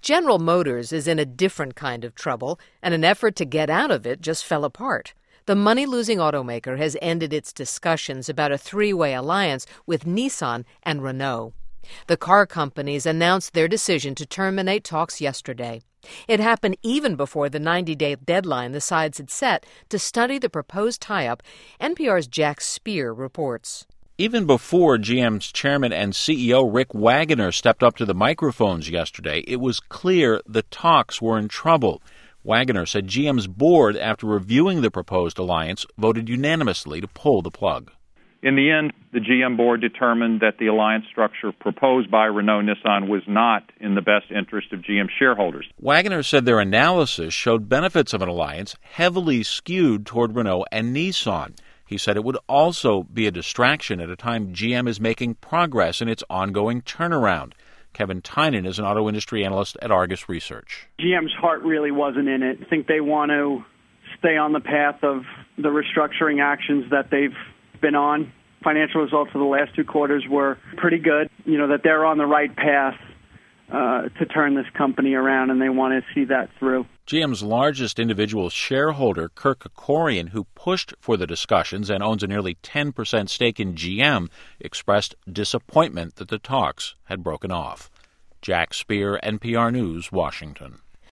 General Motors is in a different kind of trouble, and an effort to get out of it just fell apart. The money-losing automaker has ended its discussions about a three-way alliance with Nissan and Renault. The car companies announced their decision to terminate talks yesterday. It happened even before the 90-day deadline the sides had set to study the proposed tie-up, NPR's Jack Speer reports. Even before GM's chairman and CEO Rick Wagoner stepped up to the microphones yesterday, it was clear the talks were in trouble. Wagoner said GM's board, after reviewing the proposed alliance, voted unanimously to pull the plug. In the end, the GM board determined that the alliance structure proposed by Renault-Nissan was not in the best interest of GM shareholders. Wagoner said their analysis showed benefits of an alliance heavily skewed toward Renault and Nissan. He said it would also be a distraction at a time GM is making progress in its ongoing turnaround. Kevin Tynan is an auto industry analyst at Argus Research. GM's heart really wasn't in it. I think they want to stay on the path of the restructuring actions that they've been on. Financial results for the last two quarters were pretty good. That they're on the right path to turn this company around, and they want to see that through. GM's largest individual shareholder, Kirk Kerkorian, who pushed for the discussions and owns a nearly 10% stake in GM, expressed disappointment that the talks had broken off. Jack Speer, NPR News, Washington.